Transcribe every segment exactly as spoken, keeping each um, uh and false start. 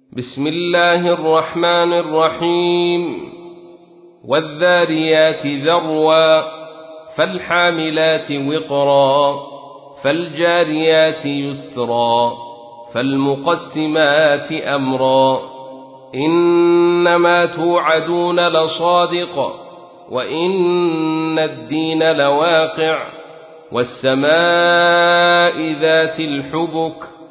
بسم الله الرحمن الرحيم والذاريات ذروا فالحاملات وقرا فالجاريات يسرا فالمقسمات أمرا إنما توعدون لصادق وإن الدين لواقع والسماء ذات الحبك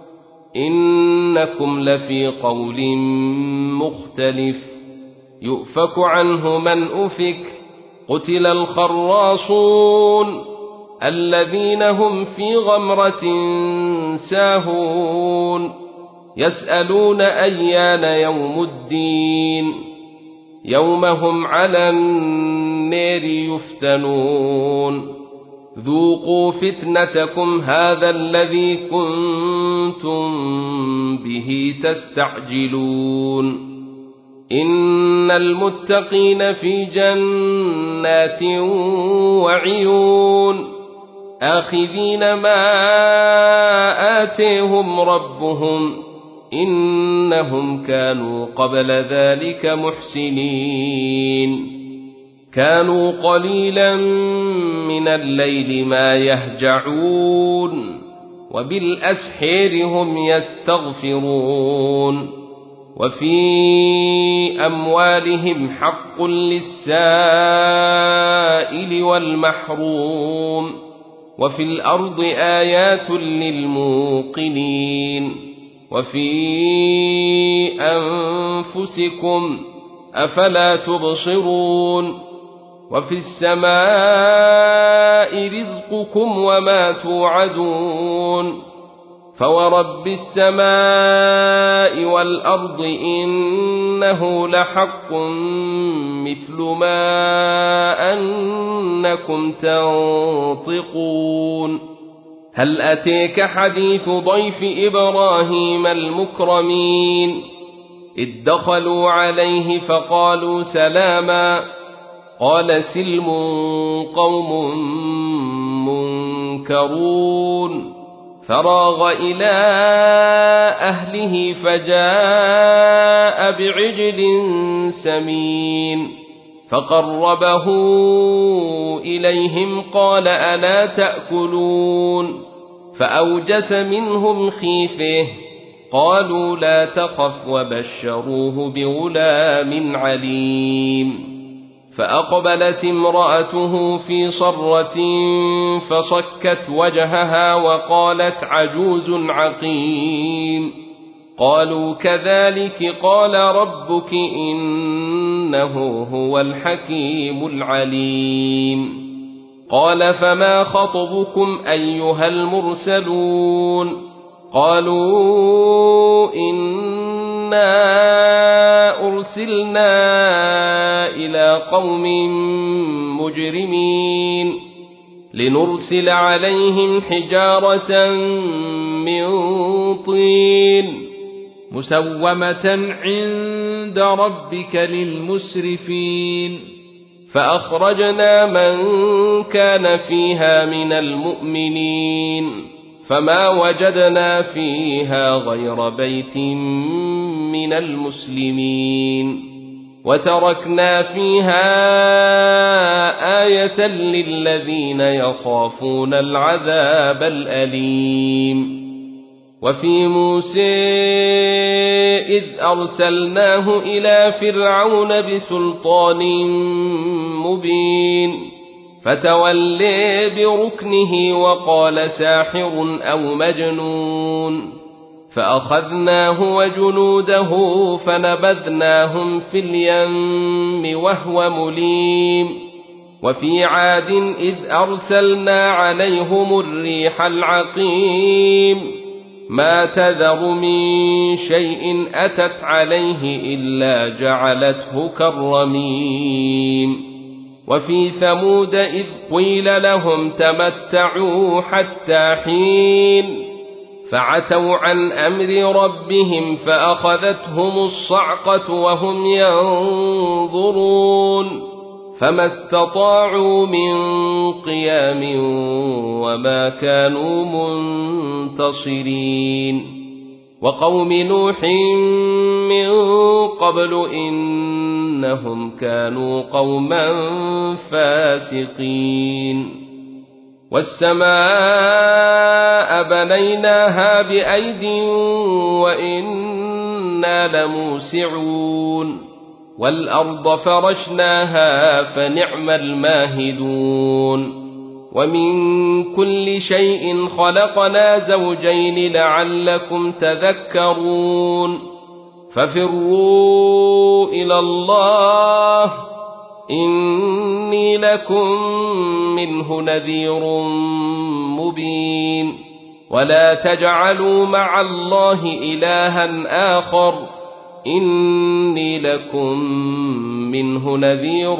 إنكم لفي قول مختلف يؤفك عنه من أفك قتل الخراصون الذين هم في غمرة ساهون يسألون أيان يوم الدين يوم هم على النار يفتنون ذوقوا فتنتكم هذا الذي كنتم به تستعجلون إن المتقين في جنات وعيون آخذين ما آتيهم ربهم إنهم كانوا قبل ذلك محسنين كانوا قليلا من الليل ما يهجعون وبالأسحار هم يستغفرون وفي أموالهم حق للسائل والمحروم وفي الأرض آيات للموقنين وفي أنفسكم أفلا تبصرون وفي السماء رزقكم وما توعدون فورب السماء والأرض إنه لحق مثل ما أنكم تنطقون هل أتيك حديث ضيف إبراهيم المكرمين إذ دخلوا عليه فقالوا سلاما قال سلم قوم منكرون فراغ إلى أهله فجاء بعجل سمين فقربه إليهم قال ألا تأكلون فأوجس منهم خيفة قالوا لا تخف وبشروه بغلام عليم فأقبلت امرأته في صرة فصكت وجهها وقالت عجوز عقيم قالوا كذلك قال ربك إنه هو الحكيم العليم قال فما خطبكم أيها المرسلون قالوا إنا أرسلنا إلى قوم مجرمين لنرسل عليهم حجارة من طين مسومة عند ربك للمسرفين فأخرجنا من كان فيها من المؤمنين فما وجدنا فيها غير بيت من المسلمين وتركنا فيها آية للذين يخافون العذاب الأليم وفي موسى إذ أرسلناه إلى فرعون بسلطان مبين فتولى بركنه وقال ساحر أو مجنون فأخذناه وجنوده فنبذناهم في اليم وهو مليم وفي عاد إذ أرسلنا عليهم الريح العقيم ما تذر من شيء أتت عليه إلا جعلته كالرميم وفي ثمود إذ قيل لهم تمتعوا حتى حين فعتوا عن أمر ربهم فأخذتهم الصعقة وهم ينظرون فما استطاعوا من قيام وما كانوا منتصرين وقوم نوح من قبل إنهم كانوا قوما فاسقين والسماء بنيناها بأيد وإنا لموسعون والأرض فرشناها فنعم الماهدون ومن كل شيء خلقنا زوجين لعلكم تذكرون ففروا إلى الله إني لكم منه نذير مبين ولا تجعلوا مع الله إلها آخر إني لكم منه نذير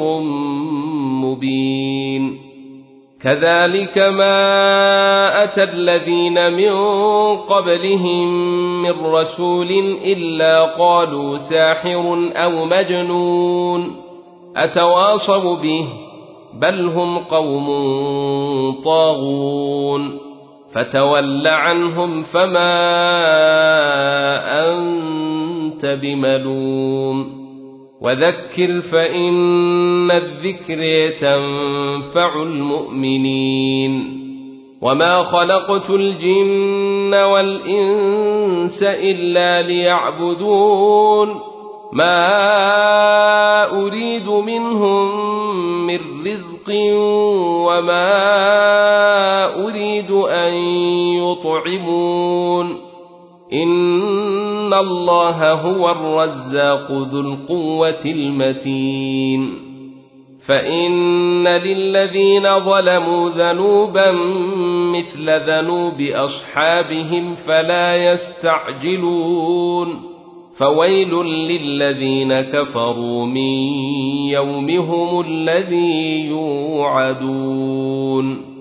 مبين كذلك ما أتى الذين من قبلهم من رسول إلا قالوا ساحر أو مجنون أتواصوا به بل هم قوم طاغون فتول عنهم فما أنت بملوم وذكر فإن الذكر تنفع المؤمنين وما خلقت الجن والإنس إلا ليعبدون ما أريد منهم من رزق وما أريد أن يطعمون إن الله هو الرزاق ذو القوة المتين فإن للذين ظلموا ذنوبا مثل ذنوب أصحابهم فلا يستعجلون فويل للذين كفروا من يومهم الذي يوعدون